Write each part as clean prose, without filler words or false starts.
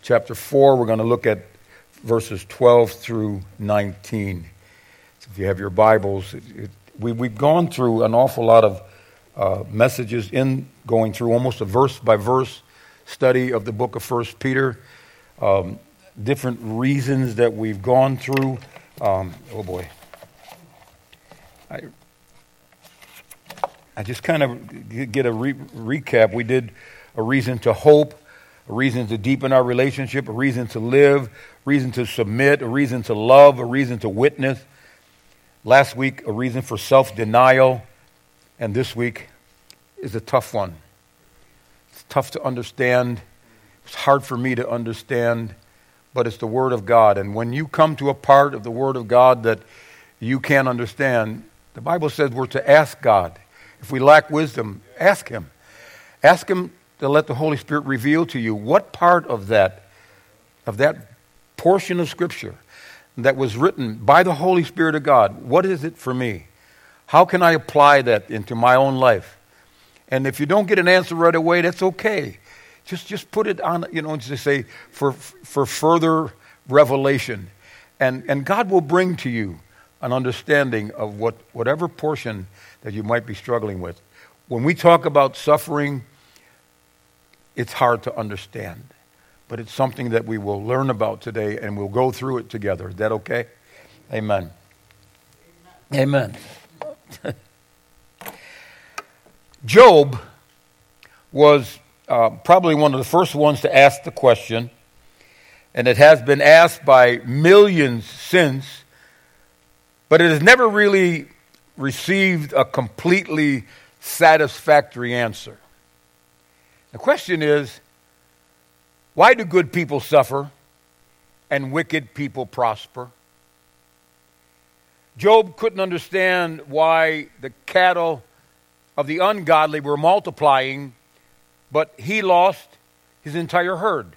chapter 4. We're going to look at verses 12 through 19. So if you have your Bibles, we've gone through an awful lot of messages in going through almost a verse-by-verse study of the book of 1 Peter. Different reasons that we've gone through. I just kind of get a recap. We did a reason to hope, a reason to deepen our relationship, a reason to live, a reason to submit, a reason to love, a reason to witness. Last week, a reason for self-denial. And this week is a tough one. It's tough to understand. It's hard for me to understand, but it's the Word of God. And when you come to a part of the Word of God that you can't understand, the Bible says we're to ask God. If we lack wisdom, ask Him. Ask Him to let the Holy Spirit reveal to you what part of that portion of Scripture that was written by the Holy Spirit of God, what is it for me? How can I apply that into my own life? And if you don't get an answer right away, that's okay. Just put it on, just say, for further revelation. And God will bring to you an understanding of whatever portion that you might be struggling with. When we talk about suffering, it's hard to understand. But it's something that we will learn about today, and we'll go through it together. Is that okay? Amen. Amen. Job was probably one of the first ones to ask the question, and it has been asked by millions since, but it has never really received a completely satisfactory answer. The question is, why do good people suffer and wicked people prosper? Job couldn't understand why the cattle of the ungodly were multiplying, but he lost his entire herd.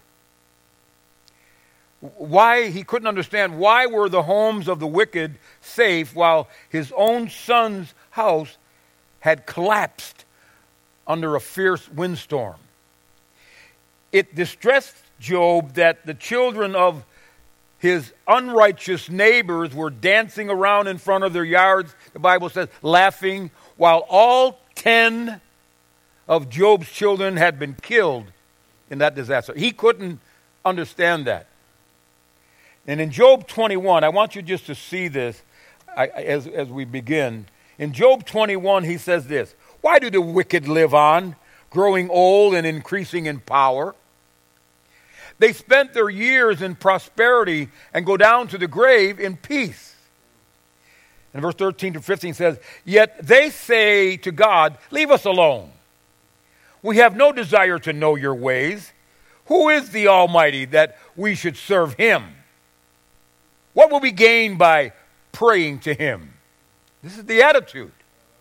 He couldn't understand why were the homes of the wicked safe while his own son's house had collapsed under a fierce windstorm. It distressed Job that the children of his unrighteous neighbors were dancing around in front of their yards, the Bible says, laughing, while all 10 of Job's children had been killed in that disaster. He couldn't understand that. And in Job 21, I want you just to see this as we begin. In Job 21, he says this, "Why do the wicked live on, growing old and increasing in power? They spent their years in prosperity and go down to the grave in peace." And verse 13 to 15 says, "Yet they say to God, 'Leave us alone. We have no desire to know your ways. Who is the Almighty that we should serve Him? What will we gain by praying to Him?'" This is the attitude.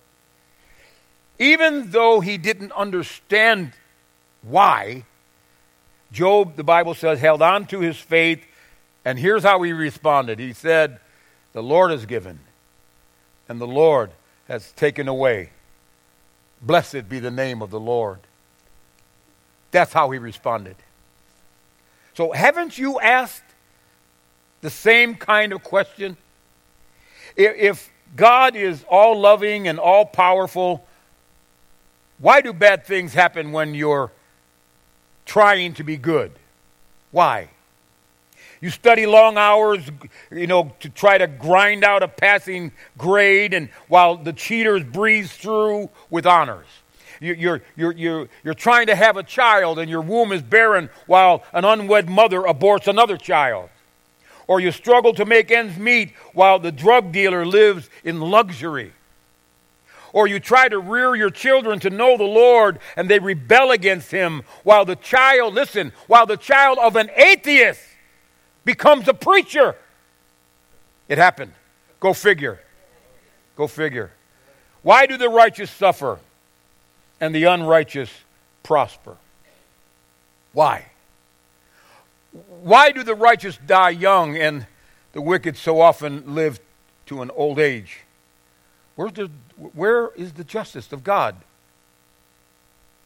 Even though he didn't understand why, Job, the Bible says, held on to his faith, and here's how he responded. He said, "The Lord has given, and the Lord has taken away. Blessed be the name of the Lord." That's how he responded. So haven't you asked the same kind of question? If God is all-loving and all-powerful, why do bad things happen when you're trying to be good? Why? You study long hours, to try to grind out a passing grade, and while the cheaters breeze through with honors. You're trying to have a child, and your womb is barren while an unwed mother aborts another child. Or you struggle to make ends meet while the drug dealer lives in luxury. Or you try to rear your children to know the Lord and they rebel against Him while the child of an atheist becomes a preacher. It happened. Go figure. Go figure. Why do the righteous suffer and the unrighteous prosper? Why? Why do the righteous die young and the wicked so often live to an old age? Where is the justice of God?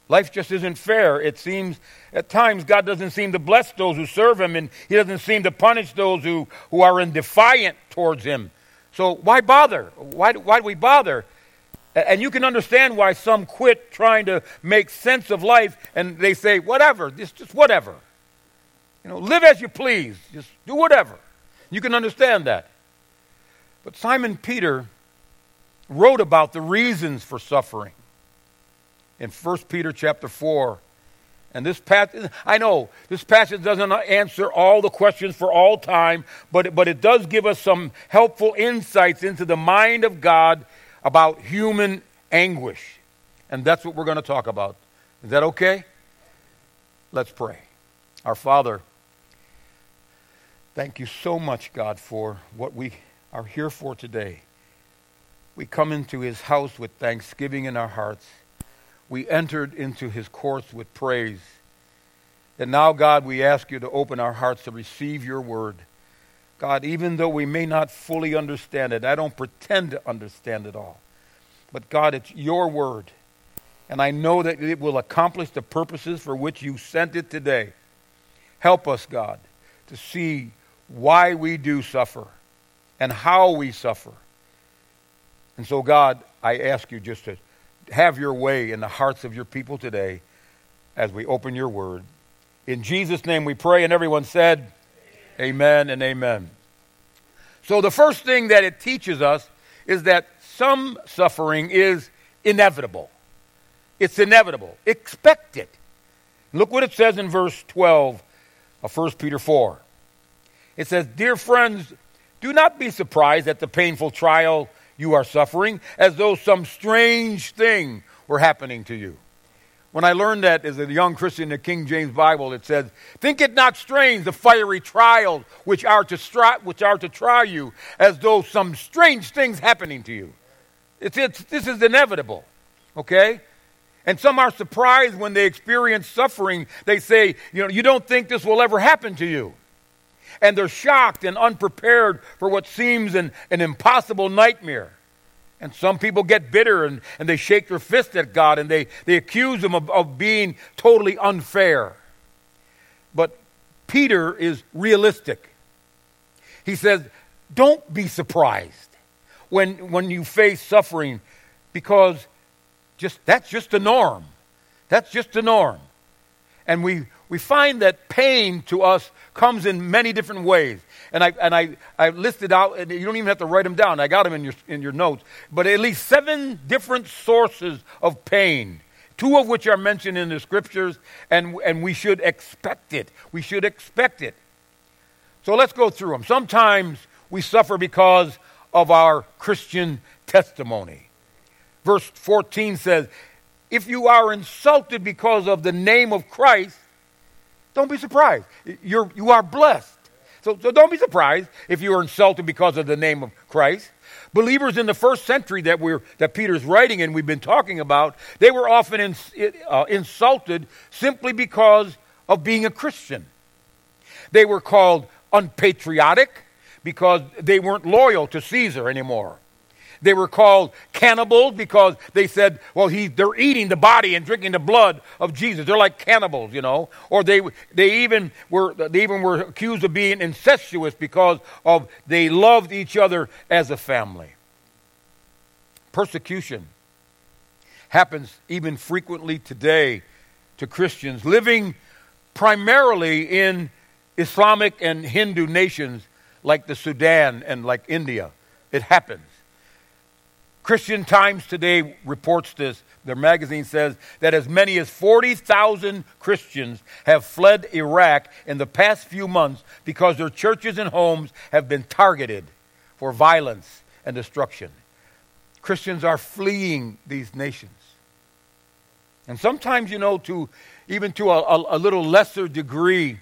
Life just isn't fair. It seems at times God doesn't seem to bless those who serve him, and he doesn't seem to punish those who are defiant towards him. So why bother? Why do we bother? And you can understand why some quit trying to make sense of life, and they say, whatever, just whatever. Live as you please. Just do whatever. You can understand that. But Simon Peter wrote about the reasons for suffering in 1 Peter chapter 4. And this passage, I know, this passage doesn't answer all the questions for all time, but it does give us some helpful insights into the mind of God about human anguish. And that's what we're going to talk about. Is that okay? Let's pray. Our Father, thank you so much, God, for what we are here for today. We come into his house with thanksgiving in our hearts. We entered into his courts with praise. And now, God, we ask you to open our hearts to receive your word. God, even though we may not fully understand it, I don't pretend to understand it all. But God, it's your word. And I know that it will accomplish the purposes for which you sent it today. Help us, God, to see why we do suffer and how we suffer. And so, God, I ask you just to have your way in the hearts of your people today as we open your word. In Jesus' name we pray, and everyone said, amen and amen. So the first thing that it teaches us is that some suffering is inevitable. It's inevitable. Expect it. Look what it says in verse 12 of 1 Peter 4. It says, "Dear friends, do not be surprised at the painful trial you are suffering, as though some strange thing were happening to you." When I learned that as a young Christian in the King James Bible, it says, "Think it not strange the fiery trials which are to try you, as though some strange things happening to you." This is inevitable, okay? And some are surprised when they experience suffering. They say, you don't think this will ever happen to you. And they're shocked and unprepared for what seems an impossible nightmare. And some people get bitter and they shake their fist at God and they accuse him of being totally unfair. But Peter is realistic. He says, don't be surprised when you face suffering, because that's just the norm. That's just the norm. And we find that pain to us comes in many different ways. And I listed out, and you don't even have to write them down. I got them in your notes. But at least 7 different sources of pain, 2 of which are mentioned in the scriptures, and we should expect it. We should expect it. So let's go through them. Sometimes we suffer because of our Christian testimony. Verse 14 says, "If you are insulted because of the name of Christ, don't be surprised. You are blessed." So don't be surprised if you are insulted because of the name of Christ. Believers in the first century that Peter's writing and we've been talking about, they were often insulted simply because of being a Christian. They were called unpatriotic because they weren't loyal to Caesar anymore. They were called cannibals because they said, well, they're eating the body and drinking the blood of Jesus. They're like cannibals, Or they even were accused of being incestuous because they loved each other as a family. Persecution happens even frequently today to Christians living primarily in Islamic and Hindu nations like the Sudan and like India. It happens. Christian Times today reports this. Their magazine says that as many as 40,000 Christians have fled Iraq in the past few months because their churches and homes have been targeted for violence and destruction. Christians are fleeing these nations. And sometimes, to a little lesser degree,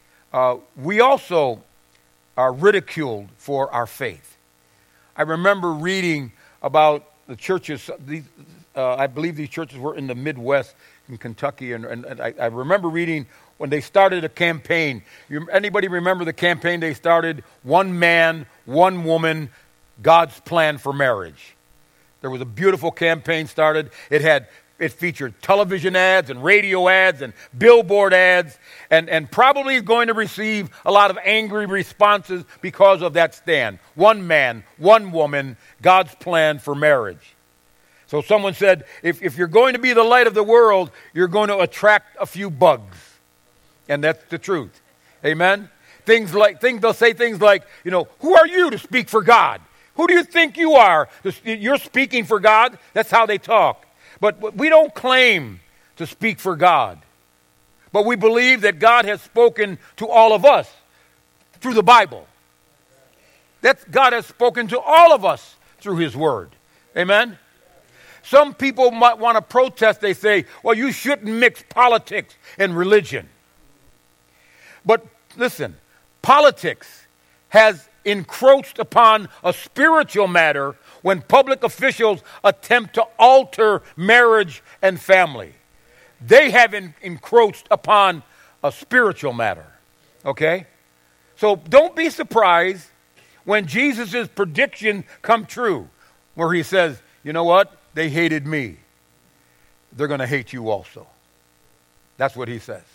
we also are ridiculed for our faith. I remember reading about the churches. I believe these churches were in the Midwest, in Kentucky, and I remember reading when they started a campaign. Anybody remember the campaign they started? One man, one woman, God's plan for marriage. There was a beautiful campaign started. It had It featured television ads and radio ads and billboard ads, and probably is going to receive a lot of angry responses because of that stand. One man, one woman, God's plan for marriage. So someone said, if you're going to be the light of the world, you're going to attract a few bugs. And that's the truth. Amen? They'll say things like, who are you to speak for God? Who do you think you are? You're speaking for God? That's how they talk. But we don't claim to speak for God. But we believe that God has spoken to all of us through the Bible. God has spoken to all of us through His Word. Amen? Some people might want to protest. They say, well, you shouldn't mix politics and religion. But listen, politics has encroached upon a spiritual matter when public officials attempt to alter marriage and family. They have encroached upon a spiritual matter. Okay? So don't be surprised when Jesus' prediction come true, where He says, you know what? They hated me. They're going to hate you also. That's what He says.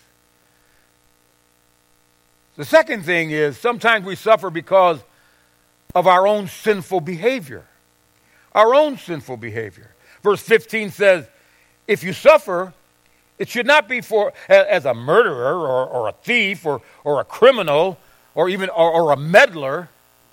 The second thing is sometimes we suffer because of our own sinful behavior. Our own sinful behavior. Verse 15 says, if you suffer, it should not be as a murderer or a thief or a criminal or even or a meddler.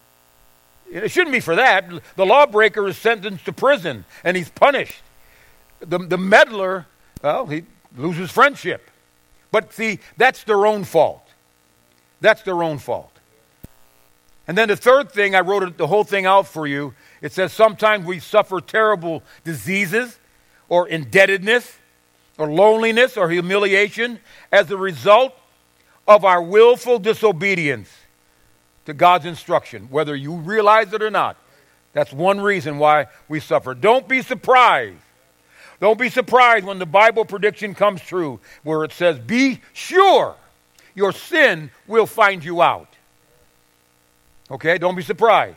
It shouldn't be for that. The lawbreaker is sentenced to prison and he's punished. The meddler, well, he loses friendship. But see, that's their own fault. That's their own fault. And then the third thing, I wrote the whole thing out for you. It says sometimes we suffer terrible diseases or indebtedness or loneliness or humiliation as a result of our willful disobedience to God's instruction, whether you realize it or not. That's one reason why we suffer. Don't be surprised. Don't be surprised when the Bible prediction comes true, where it says, be sure your sin will find you out. Okay, don't be surprised.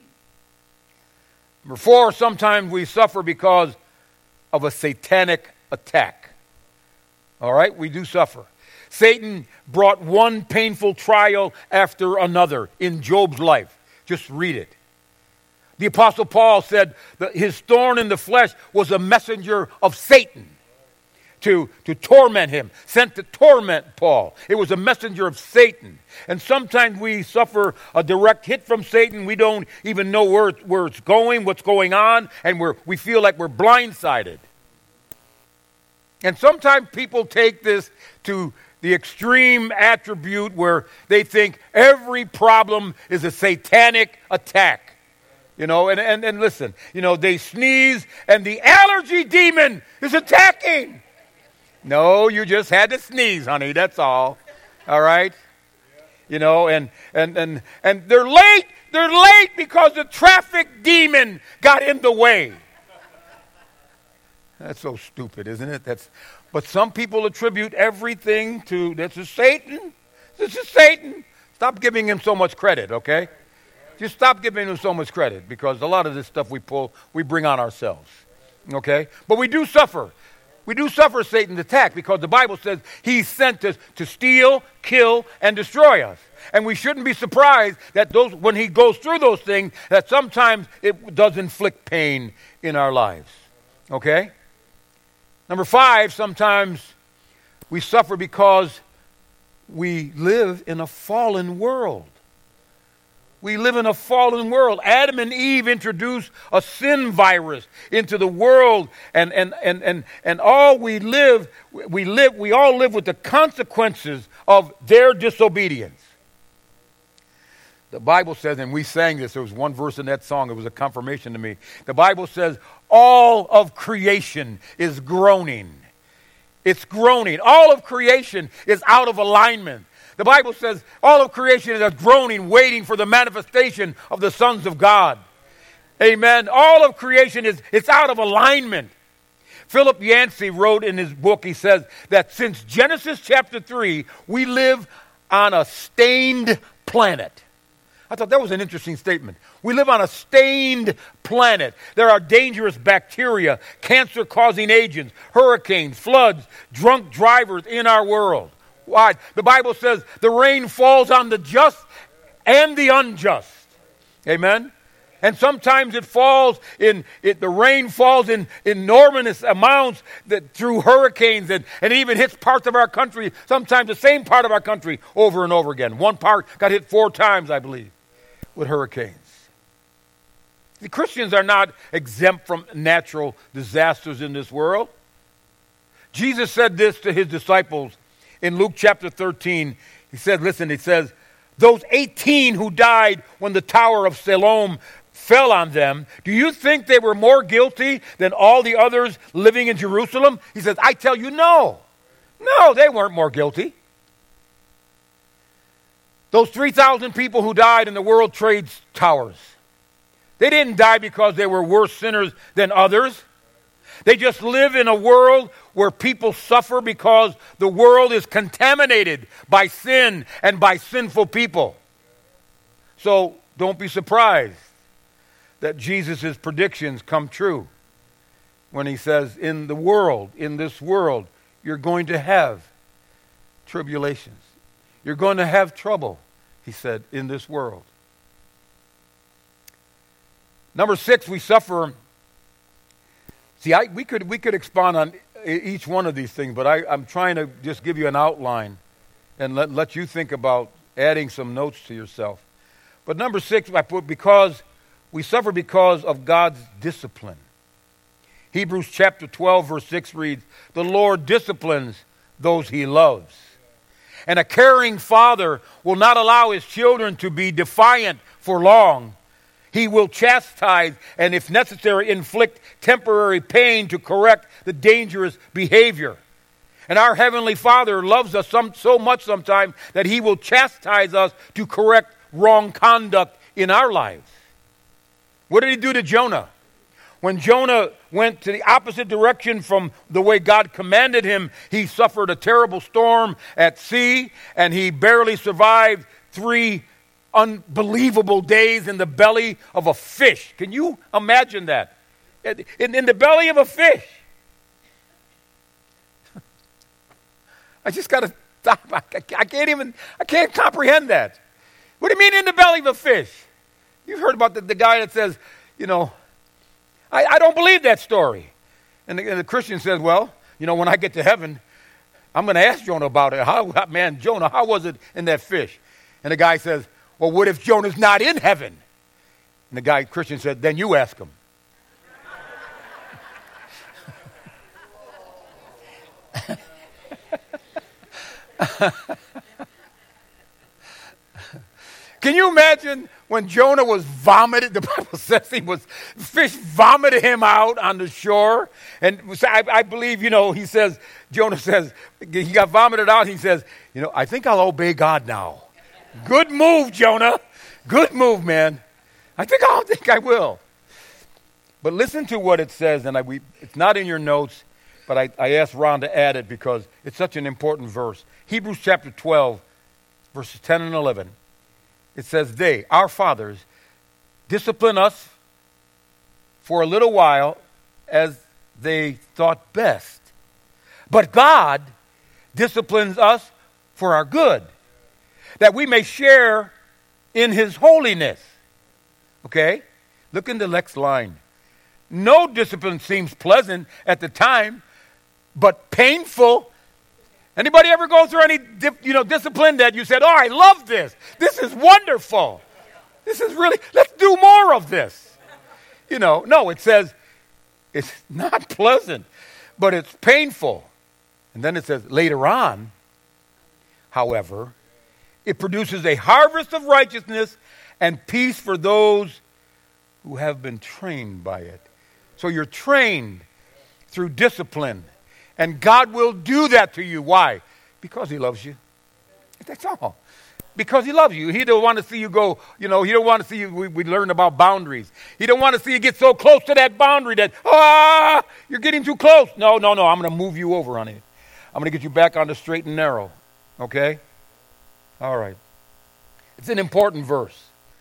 Number 4, sometimes we suffer because of a satanic attack. All right, we do suffer. Satan brought one painful trial after another in Job's life. Just read it. The Apostle Paul said that his thorn in the flesh was a messenger of Satan to torment him, sent to torment Paul. It was a messenger of Satan. And sometimes we suffer a direct hit from Satan. We don't even know where it's going, what's going on, and we feel like we're blindsided. And sometimes people take this to the extreme attribute where they think every problem is a satanic attack. And listen, they sneeze and the allergy demon is attacking. No, you just had to sneeze, honey, that's all. All right? And they're late. They're late because the traffic demon got in the way. That's so stupid, isn't it? But some people attribute everything to, this is Satan. This is Satan. Stop giving him so much credit, okay? Just stop giving him so much credit, because a lot of this stuff we bring on ourselves, okay? But we do suffer. We do suffer Satan's attack because the Bible says he's sent us to steal, kill, and destroy us. And we shouldn't be surprised that when he goes through those things, that sometimes it does inflict pain in our lives, okay? Number 5, sometimes we suffer because we live in a fallen world. We live in a fallen world. Adam and Eve introduced a sin virus into the world, and all we all live with the consequences of their disobedience. The Bible says, and we sang this, there was one verse in that song, it was a confirmation to me. The Bible says, all of creation is groaning. It's groaning. All of creation is out of alignment. The Bible says all of creation is groaning, waiting for the manifestation of the sons of God. Amen. All of creation it's out of alignment. Philip Yancey wrote in his book, he says that since Genesis chapter 3, we live on a stained planet. I thought that was an interesting statement. We live on a stained planet. There are dangerous bacteria, cancer-causing agents, hurricanes, floods, drunk drivers in our world. Why? The Bible says the rain falls on the just and the unjust. Amen? And sometimes the rain falls in enormous amounts through hurricanes and it even hits parts of our country, sometimes the same part of our country over and over again. One part got hit 4 times, I believe, with hurricanes. The Christians are not exempt from natural disasters in this world. Jesus said this to his disciples in Luke chapter 13. He said, those 18 who died when the Tower of Siloam fell on them, do you think they were more guilty than all the others living in Jerusalem? He says, I tell you, no. No, they weren't more guilty. Those 3,000 people who died in the World Trade Towers, they didn't die because they were worse sinners than others. They just live in a world where people suffer because the world is contaminated by sin and by sinful people. So don't be surprised that Jesus' predictions come true when he says, in this world, you're going to have tribulations. You're going to have trouble, he said, in this world. Number 6, we suffer. See, we could expound on each one of these things, but I'm trying to just give you an outline and let you think about adding some notes to yourself. But number 6, I put we suffer because of God's discipline. Hebrews chapter 12, verse 6 reads, the Lord disciplines those he loves. And a caring father will not allow his children to be defiant for long. He will chastise and, if necessary, inflict temporary pain to correct the dangerous behavior. And our Heavenly Father loves us so much sometimes that he will chastise us to correct wrong conduct in our lives. What did he do to Jonah? When Jonah went to the opposite direction from the way God commanded him, he suffered a terrible storm at sea, and he barely survived 3 unbelievable days in the belly of a fish. Can you imagine that? In the belly of a fish. I just got to stop. I can't comprehend that. What do you mean in the belly of a fish? You've heard about the guy that says, I don't believe that story. And the Christian says, well, when I get to heaven, I'm going to ask Jonah about it. Jonah, how was it in that fish? And the guy says, well, what if Jonah's not in heaven? And the Christian said, then you ask him. Can you imagine when Jonah was vomited? The Bible says fish vomited him out on the shore. And I believe, Jonah says, he got vomited out. He says, I think I'll obey God now. Good move, Jonah. Good move, man. I think I will. But listen to what it says, and it's not in your notes, but I asked Ron to add it because it's such an important verse. Hebrews chapter 12, verses 10 and 11. It says, they, our fathers, discipline us for a little while as they thought best. But God disciplines us for our good, that we may share in his holiness. Okay? Look in the next line. No discipline seems pleasant at the time, but painful. Anybody ever go through any discipline that you said, oh, I love this. This is wonderful. This is really, let's do more of this. No, it says it's not pleasant, but it's painful. And then it says later on, however, it produces a harvest of righteousness and peace for those who have been trained by it. So you're trained through discipline. And God will do that to you. Why? Because he loves you. That's all. Because he loves you. He don't want to see you go, he don't want to see you, we learn about boundaries. He don't want to see you get so close to that boundary that, you're getting too close. No, I'm going to move you over on it. I'm going to get you back on the straight and narrow. Okay? All right. It's an important verse.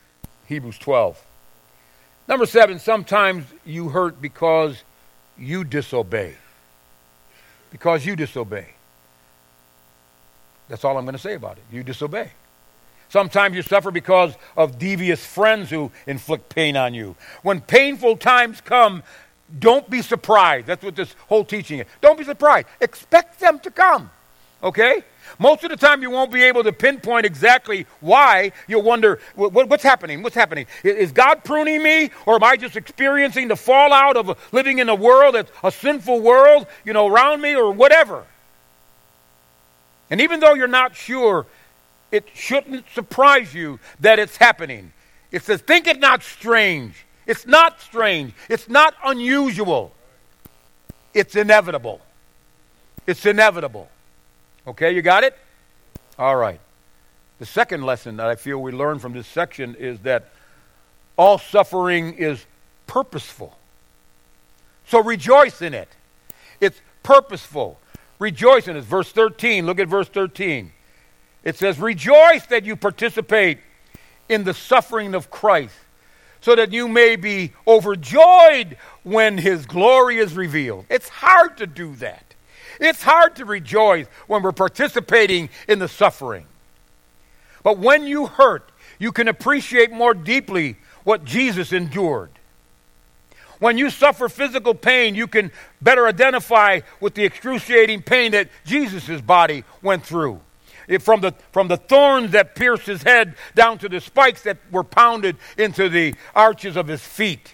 Hebrews 12. Number 7, sometimes you hurt because you disobey. Because you disobey. That's all I'm going to say about it. You disobey. Sometimes you suffer because of devious friends who inflict pain on you. When painful times come, don't be surprised. That's what this whole teaching is. Don't be surprised. Expect them to come. Okay? Most of the time you won't be able to pinpoint exactly why. You'll wonder, what's happening? What's happening? Is God pruning me? Or am I just experiencing the fallout of living in a world that's a sinful world, around me or whatever? And even though you're not sure, it shouldn't surprise you that it's happening. It says, think it not strange. It's not strange. It's not unusual. It's inevitable. It's inevitable. Okay, you got it? All right. The second lesson that I feel we learn from this section is that all suffering is purposeful. So rejoice in it. It's purposeful. Rejoice in it. Verse 13. Look at verse 13. It says, rejoice that you participate in the suffering of Christ, so that you may be overjoyed when his glory is revealed. It's hard to do that. It's hard to rejoice when we're participating in the suffering. But when you hurt, you can appreciate more deeply what Jesus endured. When you suffer physical pain, you can better identify with the excruciating pain that Jesus' body went through. From the thorns that pierced his head down to the spikes that were pounded into the arches of his feet.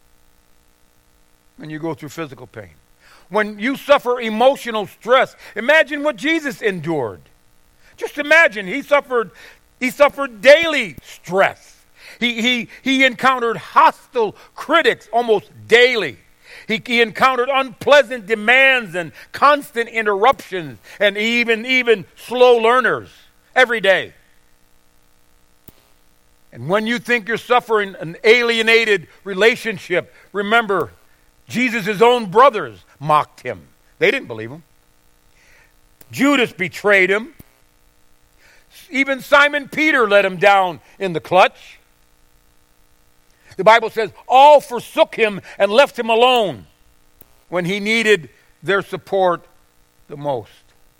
When you go through physical pain. When you suffer emotional stress, imagine what Jesus endured. Just imagine, he suffered daily stress. He encountered hostile critics almost daily. He encountered unpleasant demands and constant interruptions and even slow learners every day. And when you think you're suffering an alienated relationship, remember, Jesus' own brothers mocked him. They didn't believe him. Judas betrayed him. Even Simon Peter let him down in the clutch. The Bible says, all forsook him and left him alone when he needed their support the most.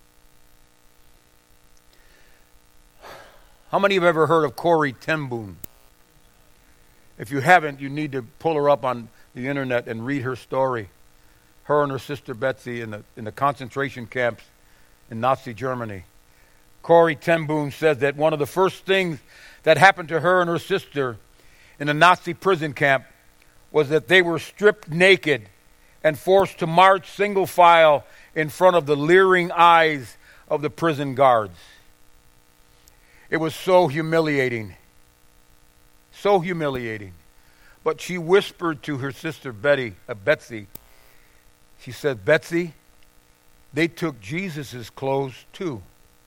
How many have ever heard of Corrie ten Boom? If you haven't, you need to pull her up on the internet and read her story. Her and her sister Betsy in the concentration camps in Nazi Germany. Corrie ten Boom says that one of the first things that happened to her and her sister in a Nazi prison camp was that they were stripped naked and forced to march single file in front of the leering eyes of the prison guards. It was so humiliating. So humiliating. But she whispered to her sister Betsy, she said, Betsy, they took Jesus' clothes too.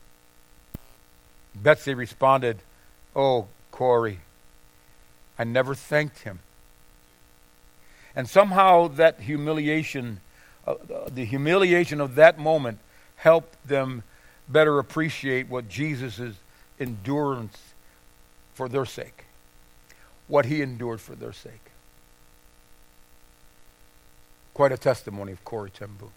Betsy responded, oh, Corrie, I never thanked him. And somehow that humiliation, the humiliation of that moment helped them better appreciate what Jesus' endurance for their sake. What he endured for their sake. Quite a testimony of Corrie ten Boom.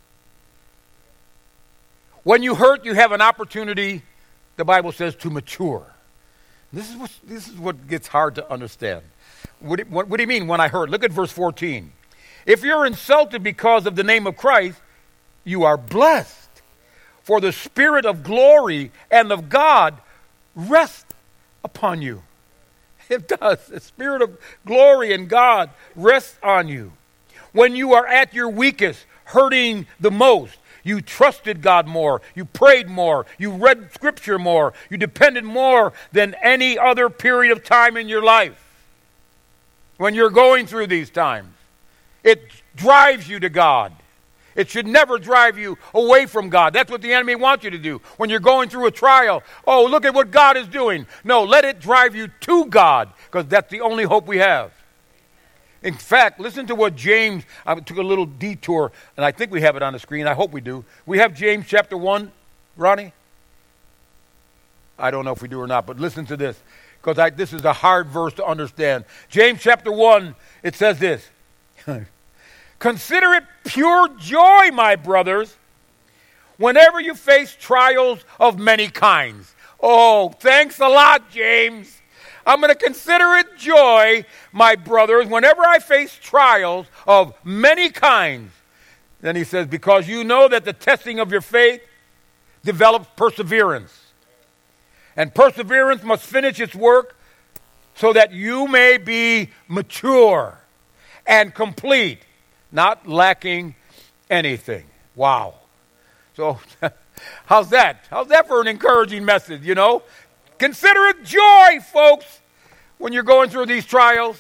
When you hurt, you have an opportunity, the Bible says, to mature. This is what gets hard to understand. What do you mean when I hurt? Look at verse 14. If you're insulted because of the name of Christ, you are blessed. For the Spirit of glory and of God rests upon you. It does. The Spirit of glory and God rests on you. When you are at your weakest, hurting the most, you trusted God more, you prayed more, you read Scripture more, you depended more than any other period of time in your life. When you're going through these times, it drives you to God. It should never drive you away from God. That's what the enemy wants you to do. When you're going through a trial, oh, look at what God is doing. No, let it drive you to God, because that's the only hope we have. In fact, listen to what James, I took a little detour, and I think we have it on the screen. I hope we do. We have James chapter 1, Ronnie? I don't know if we do or not, but listen to this, because this is a hard verse to understand. James chapter 1, it says this. Consider it pure joy, my brothers, whenever you face trials of many kinds. Oh, thanks a lot, James. I'm going to consider it joy, my brothers, whenever I face trials of many kinds. Then he says, because you know that the testing of your faith develops perseverance. And perseverance must finish its work so that you may be mature and complete, not lacking anything. Wow. So, how's that? How's that for an encouraging message, you know? Consider it joy, folks, when you're going through these trials.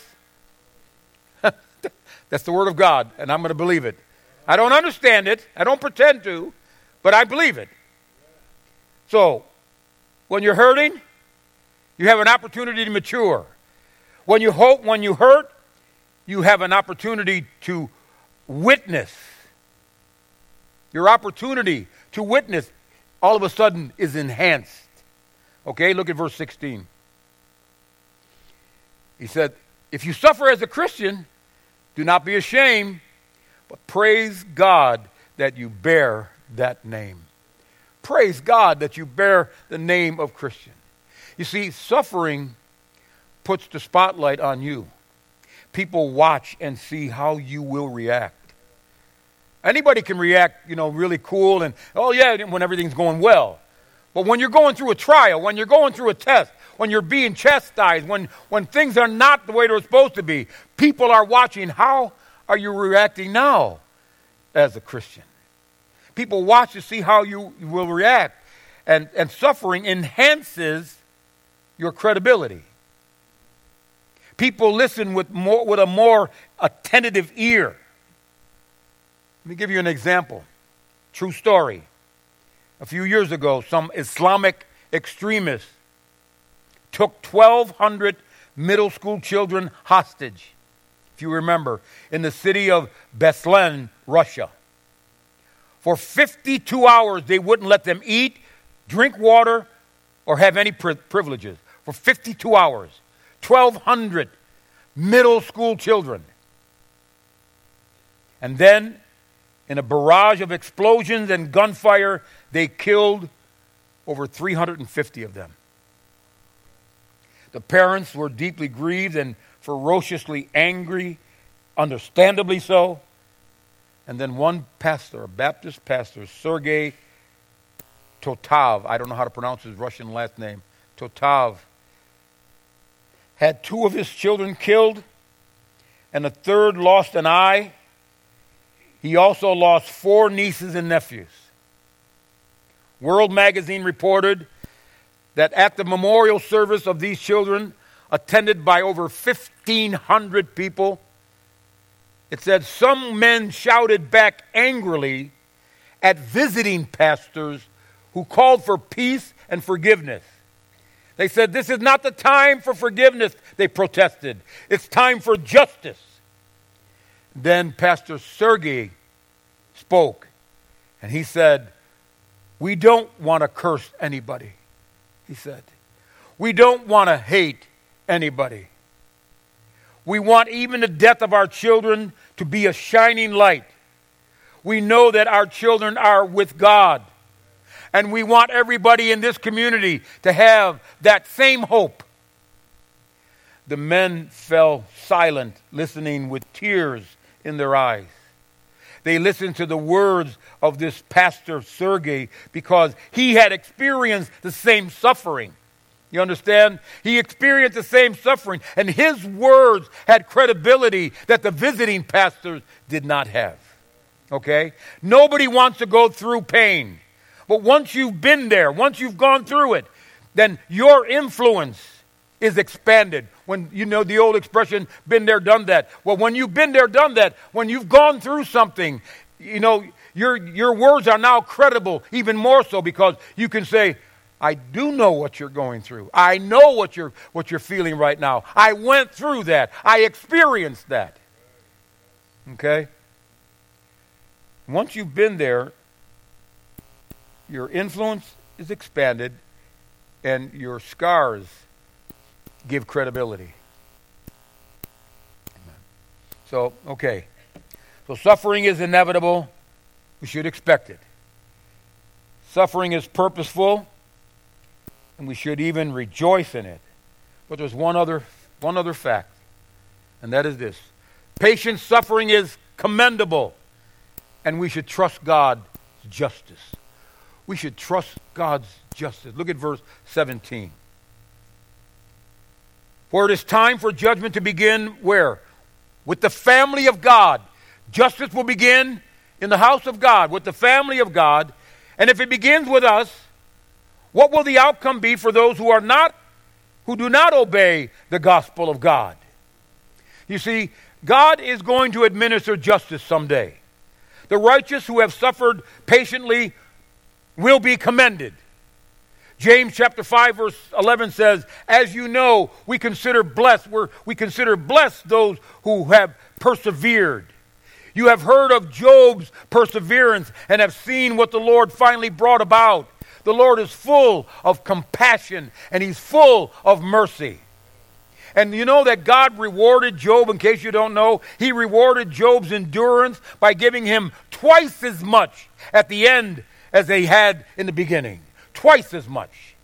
That's the Word of God, and I'm going to believe it. I don't understand it. I don't pretend to, but I believe it. So, when you're hurting, you have an opportunity to mature. When you hurt, you have an opportunity to witness. Your opportunity to witness all of a sudden is enhanced. Okay, look at verse 16. He said, if you suffer as a Christian, do not be ashamed, but praise God that you bear that name. Praise God that you bear the name of Christian. You see, suffering puts the spotlight on you. People watch and see how you will react. Anybody can react, really cool and, oh yeah, when everything's going well. But when you're going through a trial, when you're going through a test, when you're being chastised, when things are not the way they're supposed to be, people are watching. How are you reacting now as a Christian? People watch to see how you will react. And suffering enhances your credibility. People listen with a more attentive ear. Let me give you an example. True story. A few years ago, some Islamic extremists took 1,200 middle school children hostage, if you remember, in the city of Beslan, Russia. For 52 hours, they wouldn't let them eat, drink water, or have any privileges. For 52 hours. 1,200 middle school children. And then, in a barrage of explosions and gunfire, they killed over 350 of them. The parents were deeply grieved and ferociously angry, understandably so. And then one pastor, a Baptist pastor, Sergei Totov, I don't know how to pronounce his Russian last name, Totov, had 2 of his children killed and a third lost an eye. He also lost 4 nieces and nephews. World Magazine reported that at the memorial service of these children, attended by over 1,500 people, it said some men shouted back angrily at visiting pastors who called for peace and forgiveness. They said, this is not the time for forgiveness, they protested. It's time for justice. Then Pastor Sergei spoke, and he said, we don't want to curse anybody, he said. We don't want to hate anybody. We want even the death of our children to be a shining light. We know that our children are with God, and we want everybody in this community to have that same hope. The men fell silent, listening with tears in their eyes. They listened to the words of this pastor, Sergei, because he had experienced the same suffering. You understand? He experienced the same suffering, and his words had credibility that the visiting pastors did not have. Okay? Nobody wants to go through pain. But once you've been there, once you've gone through it, then your influence is expanded. When you know the old expression, been there, done that. Well, when you've been there, done that, when you've gone through something, your words are now credible, even more so, because you can say, I do know what you're going through. I know what you're feeling right now. I went through that. I experienced that. Okay? Once you've been there, your influence is expanded and your scars give credibility. So, okay. So suffering is inevitable. We should expect it. Suffering is purposeful, and we should even rejoice in it. But there's one other fact, and that is this. Patient suffering is commendable, and we should trust God's justice. We should trust God's justice. Look at verse 17. For it is time for judgment to begin where? With the family of God. Justice will begin in the house of God, with the family of God. And if it begins with us, what will the outcome be for those who do not obey the gospel of God? You see, God is going to administer justice someday. The righteous who have suffered patiently will be commended. James chapter 5 verse 11 says, as you know, we consider blessed those who have persevered. You have heard of Job's perseverance and have seen what the Lord finally brought about. The Lord is full of compassion and he's full of mercy. And you know that God rewarded Job, in case you don't know, he rewarded Job's endurance by giving him twice as much at the end as they had in the beginning. Twice as much.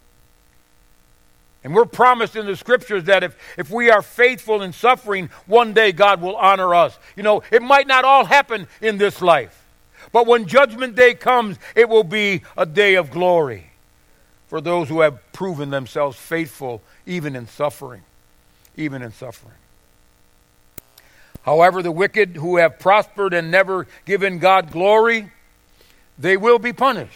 And we're promised in the scriptures that if we are faithful in suffering, one day God will honor us. You know, it might not all happen in this life. But when judgment day comes, it will be a day of glory for those who have proven themselves faithful even in suffering. Even in suffering. However, the wicked who have prospered and never given God glory, they will be punished.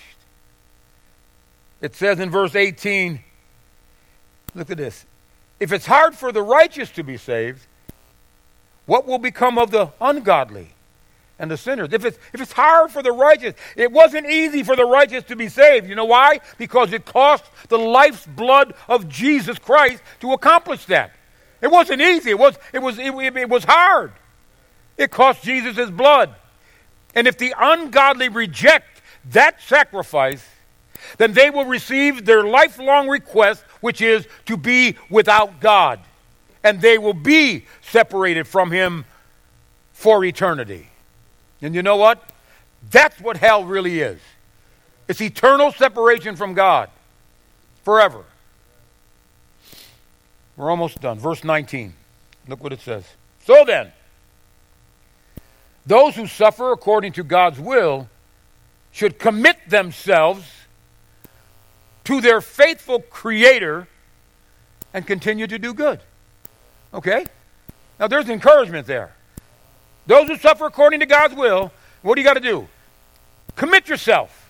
It says in verse 18, look at this. If it's hard for the righteous to be saved, what will become of the ungodly and the sinners? If it's hard for the righteous, it wasn't easy for the righteous to be saved. You know why? Because it cost the life's blood of Jesus Christ to accomplish that. It wasn't easy. It was hard. It cost Jesus his blood. And if the ungodly reject that sacrifice, then they will receive their lifelong request, which is to be without God. And they will be separated from him for eternity. And you know what? That's what hell really is. It's eternal separation from God. Forever. We're almost done. Verse 19. Look what it says. So then, those who suffer according to God's will should commit themselves to their faithful Creator and continue to do good. Okay? Now there's encouragement there. Those who suffer according to God's will, what do you got to do? Commit yourself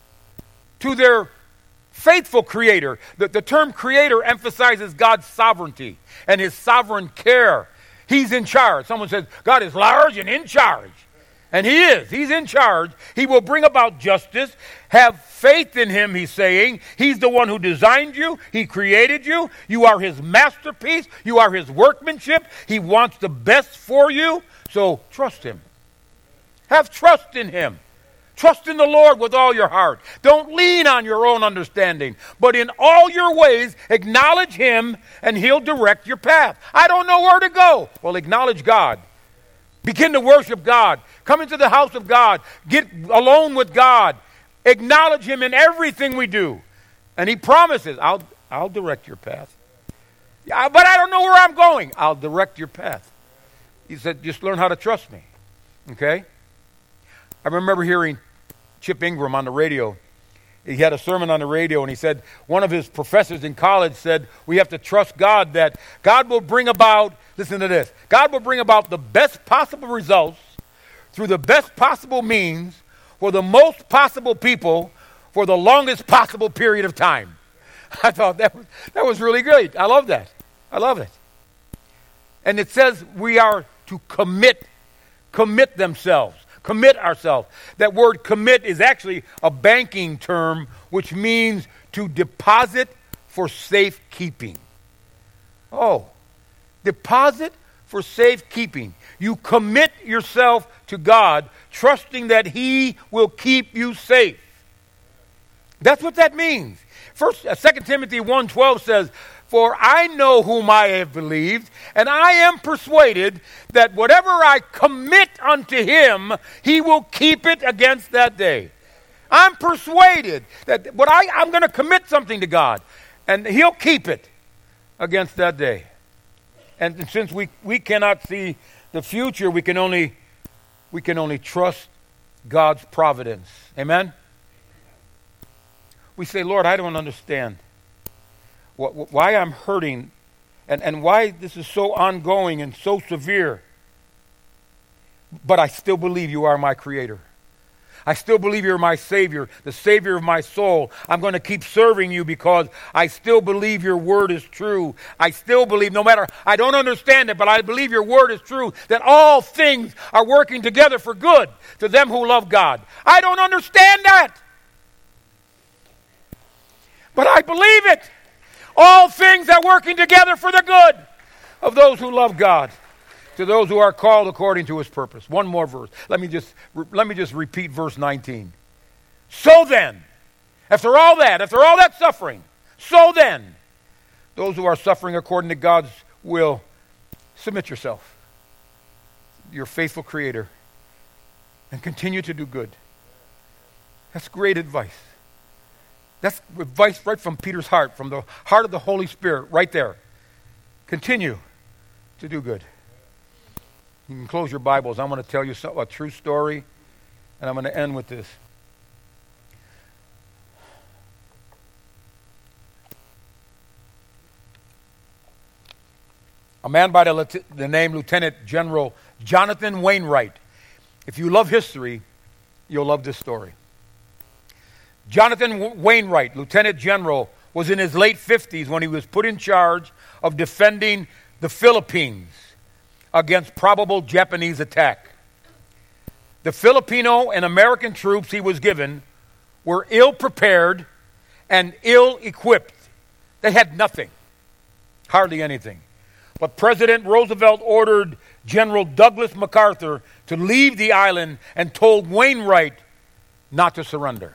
to their faithful Creator. The term Creator emphasizes God's sovereignty and his sovereign care. He's in charge. Someone says, God is large and in charge. And he is. He's in charge. He will bring about justice. Have faith in him, he's saying. He's the one who designed you. He created you. You are his masterpiece. You are his workmanship. He wants the best for you. So trust him. Have trust in him. Trust in the Lord with all your heart. Don't lean on your own understanding, but in all your ways acknowledge him and he'll direct your path. I don't know where to go. Well, acknowledge God. Begin to worship God. Come into the house of God. Get alone with God. Acknowledge him in everything we do. And he promises, I'll direct your path. Yeah, but I don't know where I'm going. I'll direct your path. He said, just learn how to trust me. Okay? I remember hearing Chip Ingram on the radio. He had a sermon on the radio, and he said, one of his professors in college said, we have to trust God that God will bring about, listen to this, God will bring about the best possible results through the best possible means for the most possible people for the longest possible period of time. I thought that was really great. I love that. I love it. And it says we are to commit themselves. Commit ourselves. That word commit is actually a banking term which means to deposit for safekeeping. Oh, deposit for safekeeping. You commit yourself to God, trusting that he will keep you safe. That's what that means. 2 Timothy 1:12 says, "For I know whom I have believed, and I am persuaded that whatever I commit unto him, he will keep it against that day." I'm persuaded that I'm going to commit something to God, and he'll keep it against that day. And since we cannot see the future, we can only trust God's providence. Amen? We say, "Lord, I don't understand why I'm hurting and why this is so ongoing and so severe. But I still believe you are my creator. I still believe you're my Savior, the Savior of my soul. I'm going to keep serving you because I still believe your word is true. I still believe, no matter, I don't understand it, but I believe your word is true, that all things are working together for good to them who love God." I don't understand that, but I believe it. All things are working together for the good of those who love God, to those who are called according to his purpose. One more verse. Let me just repeat verse 19. "So then," after all that suffering, "so then, those who are suffering according to God's will, submit yourself, your faithful Creator, and continue to do good." That's great advice. That's advice right from Peter's heart, from the heart of the Holy Spirit, right there. Continue to do good. You can close your Bibles. I'm going to tell you a true story, and I'm going to end with this. A man by the name Lieutenant General Jonathan Wainwright. If you love history, you'll love this story. Jonathan Wainwright, Lieutenant General, was in his late 50s when he was put in charge of defending the Philippines against probable Japanese attack. The Filipino and American troops he was given were ill-prepared and ill-equipped. They had nothing, hardly anything. But President Roosevelt ordered General Douglas MacArthur to leave the island and told Wainwright not to surrender.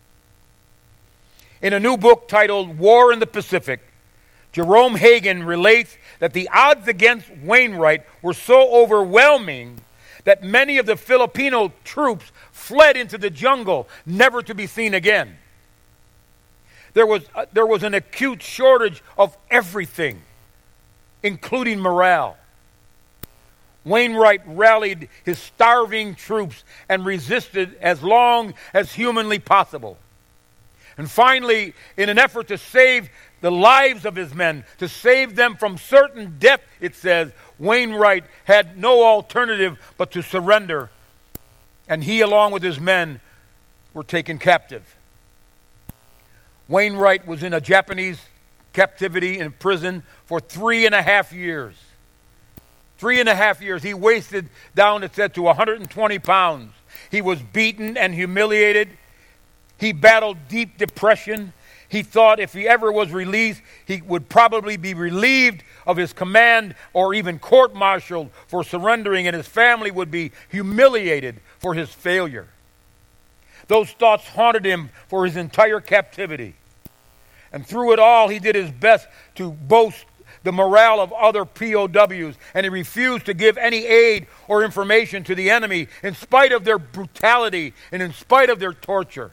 In a new book titled War in the Pacific, Jerome Hagan relates that the odds against Wainwright were so overwhelming that many of the Filipino troops fled into the jungle, never to be seen again. There was an acute shortage of everything, including morale. Wainwright rallied his starving troops and resisted as long as humanly possible. And finally, in an effort to save the lives of his men, to save them from certain death, it says, Wainwright had no alternative but to surrender. And he, along with his men, were taken captive. Wainwright was in a Japanese captivity in prison for 3.5 years. 3.5 years. He wasted down, it said, to 120 pounds. He was beaten and humiliated. He battled deep depression. He thought if he ever was released, he would probably be relieved of his command or even court-martialed for surrendering, and his family would be humiliated for his failure. Those thoughts haunted him for his entire captivity. And through it all, he did his best to boast the morale of other POWs, and he refused to give any aid or information to the enemy in spite of their brutality and in spite of their torture.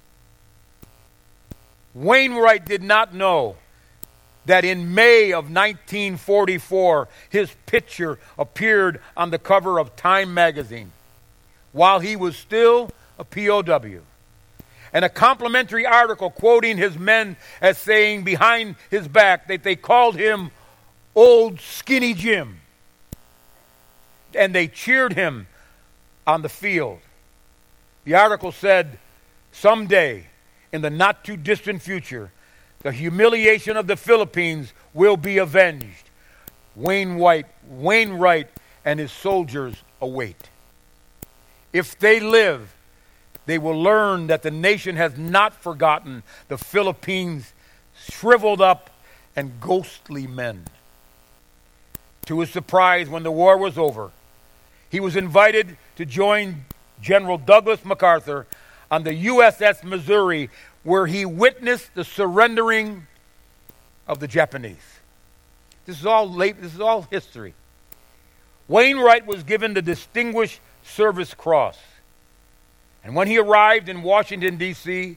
Wainwright did not know that in May of 1944, his picture appeared on the cover of Time magazine while he was still a POW. And a complimentary article quoting his men as saying behind his back that they called him Old Skinny Jim. And they cheered him on the field. The article said, "Someday, in the not-too-distant future, the humiliation of the Philippines will be avenged. Wainwright and his soldiers await. If they live, they will learn that the nation has not forgotten the Philippines' shriveled up and ghostly men." To his surprise, when the war was over, he was invited to join General Douglas MacArthur on the USS Missouri, where he witnessed the surrendering of the Japanese. This is all history. Wainwright was given the Distinguished Service Cross. And when he arrived in Washington, D.C.,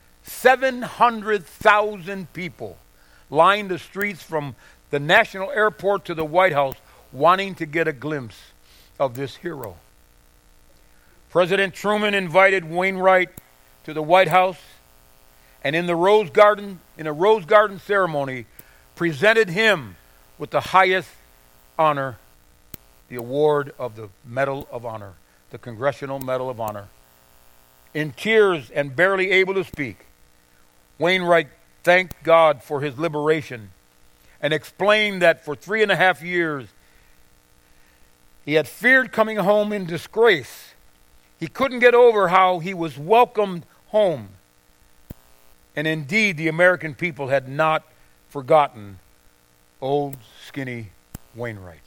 700,000 people lined the streets from the National Airport to the White House wanting to get a glimpse of this hero. President Truman invited Wainwright to the White House, and in a Rose Garden ceremony, presented him with the highest honor, the award of the Medal of Honor, the Congressional Medal of Honor. In tears and barely able to speak, Wainwright thanked God for his liberation and explained that for 3.5 years he had feared coming home in disgrace. He couldn't get over how he was welcomed home. And indeed, the American people had not forgotten old, skinny Wainwright.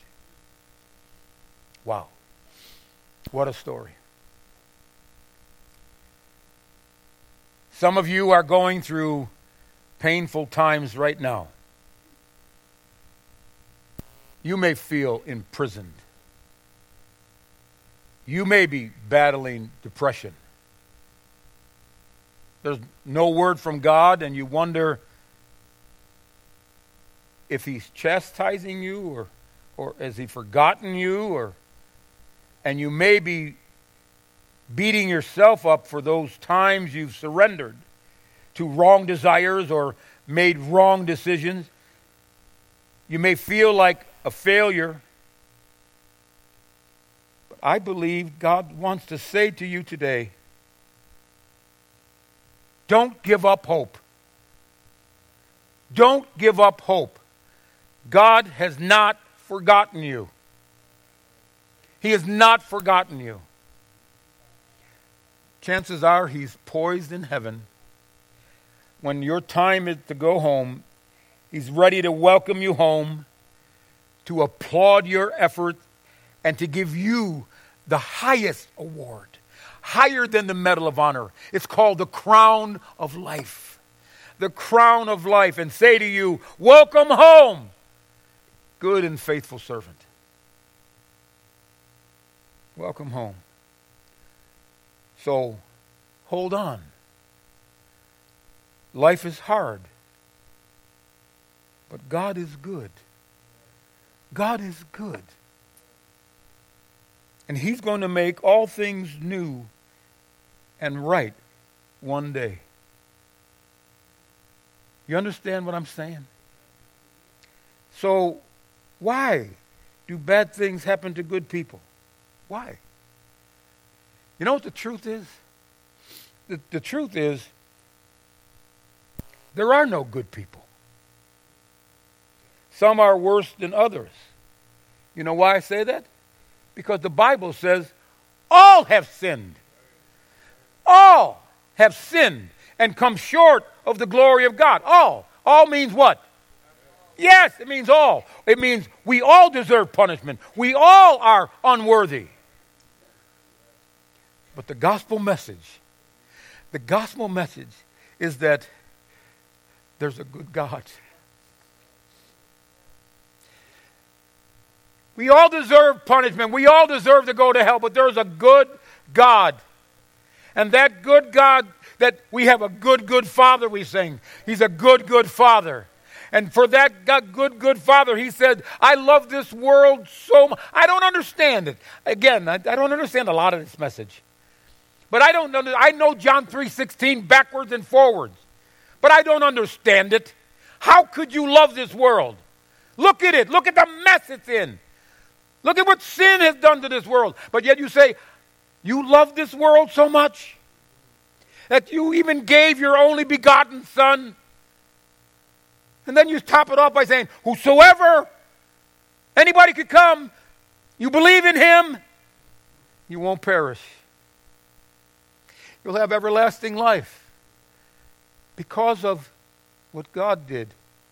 Wow. What a story. Some of you are going through painful times right now. You may feel imprisoned. You may be battling depression. There's no word from God, and you wonder if He's chastising you or has He forgotten you, and you may be beating yourself up for those times you've surrendered to wrong desires or made wrong decisions. You may feel like a failure. But I believe God wants to say to you today, don't give up hope. Don't give up hope. God has not forgotten you. He has not forgotten you. Chances are He's poised in heaven. When your time is to go home, He's ready to welcome you home, to applaud your effort, and to give you the highest award, higher than the Medal of Honor. It's called the Crown of Life. The Crown of Life, and say to you, welcome home, good and faithful servant. Welcome home. So, hold on. Life is hard. But God is good. God is good. And He's going to make all things new and right one day. You understand what I'm saying? So, why do bad things happen to good people? Why? You know what the truth is? The truth is, there are no good people. Some are worse than others. You know why I say that? Because the Bible says, all have sinned. All have sinned and come short of the glory of God. All. All means what? Yes, it means all. It means we all deserve punishment. We all are unworthy. But the gospel message is that there's a good God. We all deserve punishment. We all deserve to go to hell, but there's a good God. And that good God, that we have a good, good Father, we sing. He's a good, good Father. And for that good, good Father, He said, I love this world so much. I don't understand it. Again, I don't understand a lot of this message. But I know John 3:16 backwards and forwards. But I don't understand it. How could you love this world? Look at it. Look at the mess it's in. Look at what sin has done to this world. But yet you say, you love this world so much that you even gave your only begotten Son. And then you top it off by saying, whosoever, anybody could come, you believe in Him, you won't perish. You'll have everlasting life because of what God did.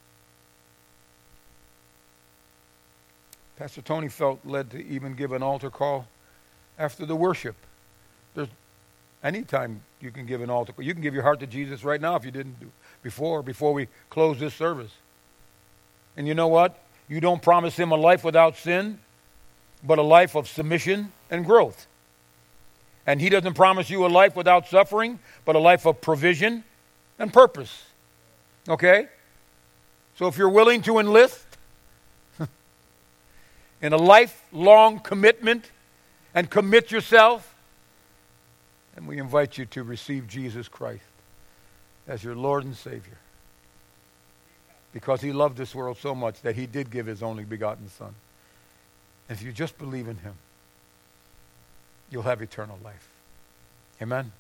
Pastor Tony felt led to even give an altar call after the worship. Anytime you can give an altar. You can give your heart to Jesus right now if you didn't do before we close this service. And you know what? You don't promise him a life without sin, but a life of submission and growth. And he doesn't promise you a life without suffering, but a life of provision and purpose. Okay? So if you're willing to enlist in a lifelong commitment and commit yourself, then we invite you to receive Jesus Christ as your Lord and Savior. Because he loved this world so much that he did give his only begotten Son. And if you just believe in him, you'll have eternal life. Amen?